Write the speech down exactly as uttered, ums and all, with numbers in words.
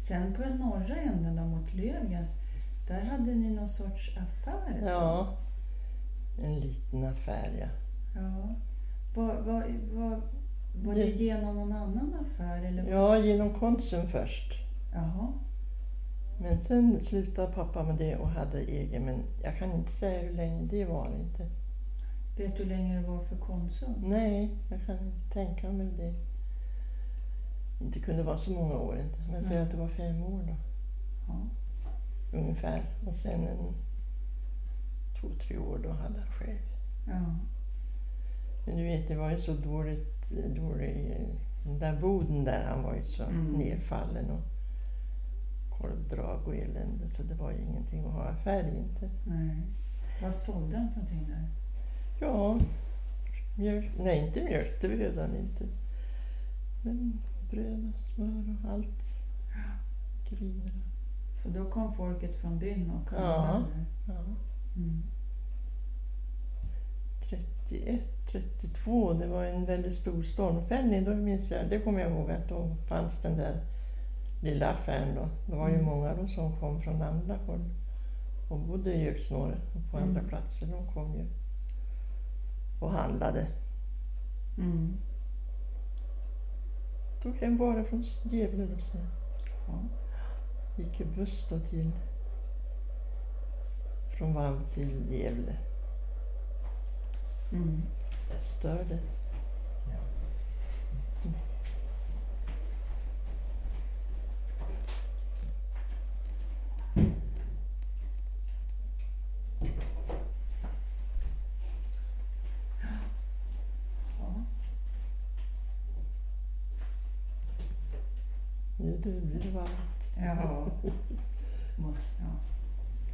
Sen på den norra änden då, mot Löfgrens, där hade ni någon sorts affär? Ja, en liten affär, ja. Ja. Var, var, var, var det genom någon annan affär? Eller var... Ja, genom Konsum först. Jaha. Men sen slutade pappa med det och hade egen, men jag kan inte säga hur länge det var inte. Vet du hur länge det var för Konsum? Nej, jag kan inte tänka mig det. Inte kunde vara så många år inte. Men säg att det var fem år då. Ja. Ungefär. Och sen en två, tre år då hade han själv. Ja. Men du vet, det var ju så dåligt, dålig, den där boden där, han var ju så Mm. nedfallen och kolvdrag och elände, så det var ju ingenting att ha affär i inte. Nej. Vad sålde han för någonting där? Ja, mjölk, nej inte mjölk, det behövde han inte. Men bröd och smör och allt. Griner. Så då kom folket från byn och Ja. handlade? Ja. Mm. trettioett, trettiotvå, det var en väldigt stor stormfällning. Då minns jag, det kommer jag ihåg att då fanns den där lilla affären då. Det var ju Mm. många då som kom från andra håll. Och bodde i Göksnåre och på andra Mm. platser. De kom ju och handlade. Mm. Tog hem varor från Gävle då. Så Ja. gick ju buss då till från Valv till Gävle. Mm. Störde. Ja. Nu blir det varmt. Ja.